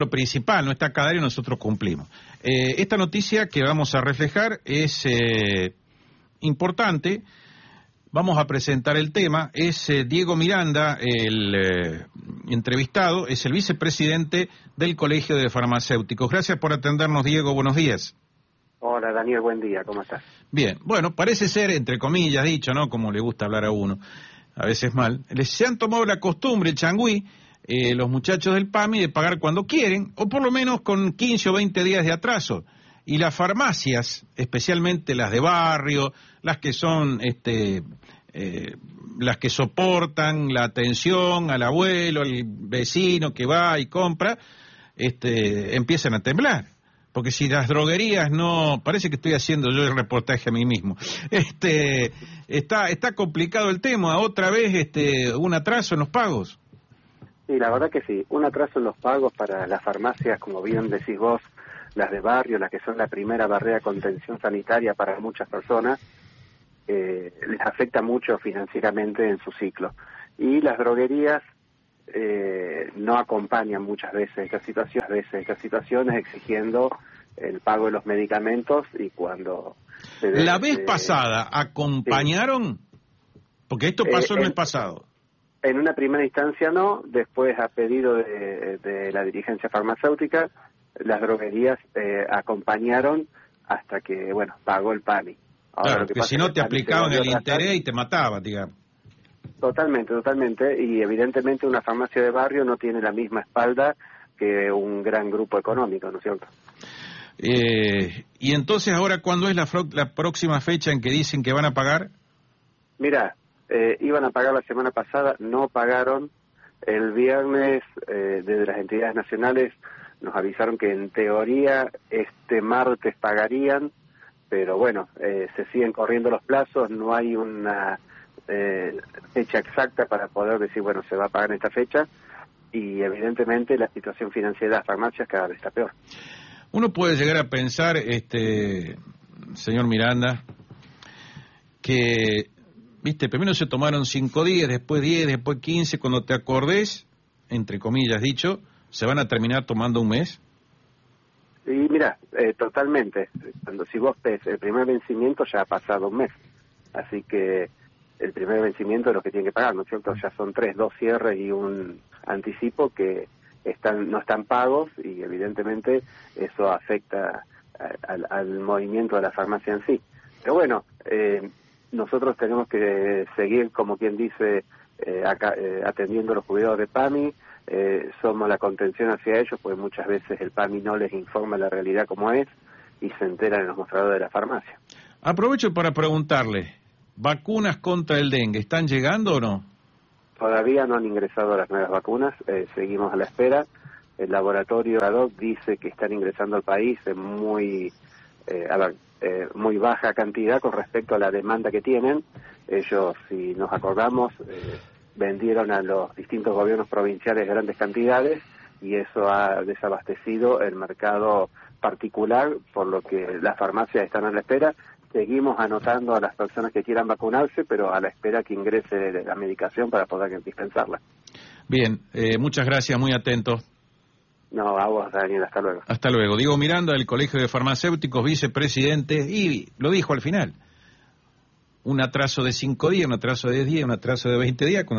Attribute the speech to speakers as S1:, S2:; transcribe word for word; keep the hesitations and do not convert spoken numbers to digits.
S1: lo principal, no está cada área, nosotros cumplimos. Eh, esta noticia que vamos a reflejar es eh, importante. Vamos a presentar el tema. Es eh, Diego Miranda, el eh, entrevistado, es el vicepresidente del Colegio de Farmacéuticos. Gracias por atendernos, Diego. Buenos días.
S2: Hola, Daniel. Buen día. ¿Cómo estás?
S1: Bien. Bueno, parece ser, entre comillas, dicho, ¿no? Como le gusta hablar a uno, a veces mal. Les, se han tomado la costumbre, Changüí, eh, los muchachos del P A M I, de pagar cuando quieren, o por lo menos con quince o veinte días de atraso. Y las farmacias, especialmente las de barrio, las que son este, eh, las que soportan la atención al abuelo, al vecino que va y compra, este, empiezan a temblar. Porque si las droguerías no... Parece que estoy haciendo yo el reportaje a mí mismo. Este, está, está complicado el tema. Otra vez este, un atraso en los pagos.
S2: Sí, la verdad que sí. Un atraso en los pagos para las farmacias, como bien decís vos, las de barrio, las que son la primera barrera de contención sanitaria para muchas personas, eh, les afecta mucho financieramente en su ciclo. Y las droguerías eh, no acompañan muchas veces estas situaciones, veces estas situaciones exigiendo el pago de los medicamentos y cuando... Se ve,
S1: la vez
S2: eh,
S1: pasada, ¿acompañaron? Sí. Porque esto pasó eh, el mes pasado.
S2: En una primera instancia no, después a pedido de, de la dirigencia farmacéutica, las droguerías eh, acompañaron hasta que, bueno, pagó el P A M I. Ahora,
S1: claro,
S2: lo que,
S1: que
S2: pasa
S1: si no
S2: es
S1: te aplicaban el interés y te mataban, digamos.
S2: Totalmente, totalmente, y evidentemente una farmacia de barrio no tiene la misma espalda que un gran grupo económico, ¿no es cierto?
S1: Eh, y entonces ahora, ¿cuándo es la, la próxima fecha en que dicen que van a pagar?
S2: Mira, eh, iban a pagar la semana pasada, no pagaron. El viernes, eh, desde las entidades nacionales, nos avisaron que en teoría este martes pagarían, pero bueno, eh, se siguen corriendo los plazos, no hay una eh, fecha exacta para poder decir, bueno, se va a pagar en esta fecha, y evidentemente la situación financiera de las farmacias cada vez está peor.
S1: Uno puede llegar a pensar, este señor Miranda, que, viste, primero se tomaron cinco días, después diez, después quince, cuando te acordés, entre comillas dicho, ¿se van a terminar tomando un mes?
S2: Y mira, eh, totalmente. Cuando si vos ves el primer vencimiento ya ha pasado un mes. Así que el primer vencimiento es lo que tienen que pagar, ¿no es cierto? Ya son tres, dos cierres y un anticipo que están no están pagos y evidentemente eso afecta a, a, al movimiento de la farmacia en sí. Pero bueno, eh, nosotros tenemos que seguir, como quien dice, eh, acá, eh, atendiendo los cuidados de P A M I. Eh, somos la contención hacia ellos, porque muchas veces el P A M I no les informa la realidad como es y se enteran en los mostradores de la farmacia.
S1: Aprovecho para preguntarle, ¿vacunas contra el dengue están llegando o no?
S2: Todavía no han ingresado las nuevas vacunas, eh, seguimos a la espera. El laboratorio ADOC dice que están ingresando al país en muy, eh, a ver, eh, muy baja cantidad con respecto a la demanda que tienen. Ellos, si nos acordamos, eh, vendieron a los distintos gobiernos provinciales grandes cantidades y eso ha desabastecido el mercado particular, por lo que las farmacias están a la espera. Seguimos anotando a las personas que quieran vacunarse, pero a la espera que ingrese la medicación para poder dispensarla.
S1: Bien, eh, muchas gracias, muy atento.
S2: No, a vos, Daniel, hasta luego.
S1: Hasta luego. Diego Miranda, del Colegio de Farmacéuticos, vicepresidente, y lo dijo al final. Un atraso de cinco días, un atraso de diez días, un atraso de veinte días. Cuando